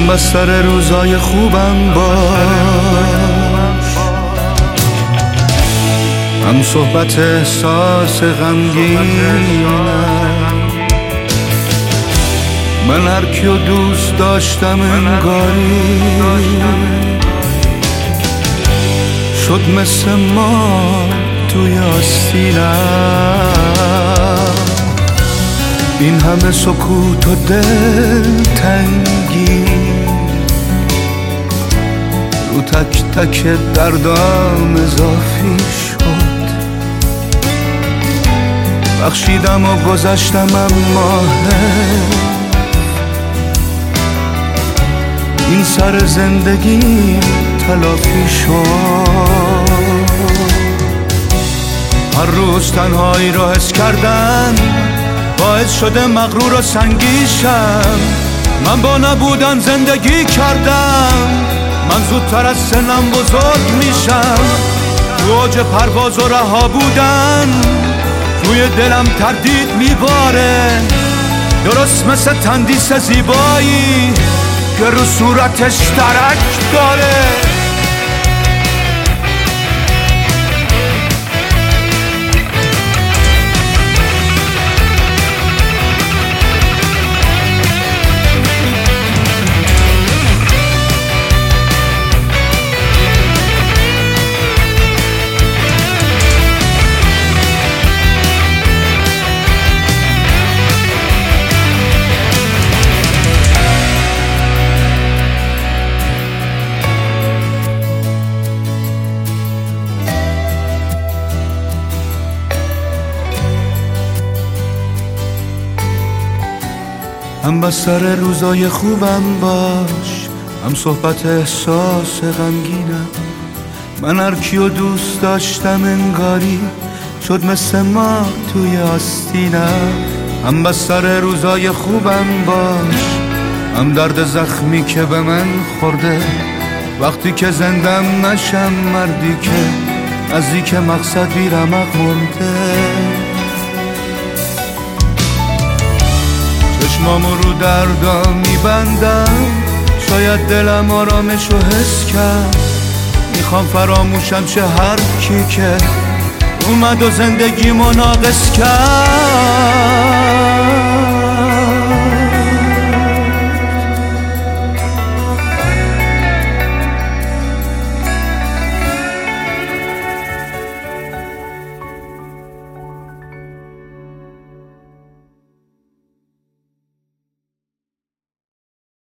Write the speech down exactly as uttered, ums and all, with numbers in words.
بستر روزای خوبم باش، هم صحبت احساس غمگینم. من هر کیو دوست داشتم انگاری شد مثل ما توی آستینم. این همه سکوت و دل تنگی رو تک تک دردام اضافی شد. بخشیدم و گذشتم اما این سر زندگی تلافی شد. هر روز تنهایی رو حس کردن باعث شده مغرور و سنگیشم. من با نبودن زندگی کردم، من زودتر از سنم بزرگ میشم. تو اوج پرواز و رها بودن روی دلم تردید میباره، درست مثل تندیس زیبایی که رو صورتش ترک داره. هم بستر روزای خوبم باش، هم صحبت احساس غمگینم. من هر کیو دوست داشتم انگاری شد مثل ما توی آستینم. هم بستر روزای خوبم باش، هم درد زخمی که به من خورده. وقتی که زندم نشم مردی که نزدیک مقصد بی رمق مرده. چشمامو رو دردم میبندم، شاید دلم آرامشو حس کرد. میخوام فراموشم شه هر کی که اومد و زندگیمو ناقص کرد.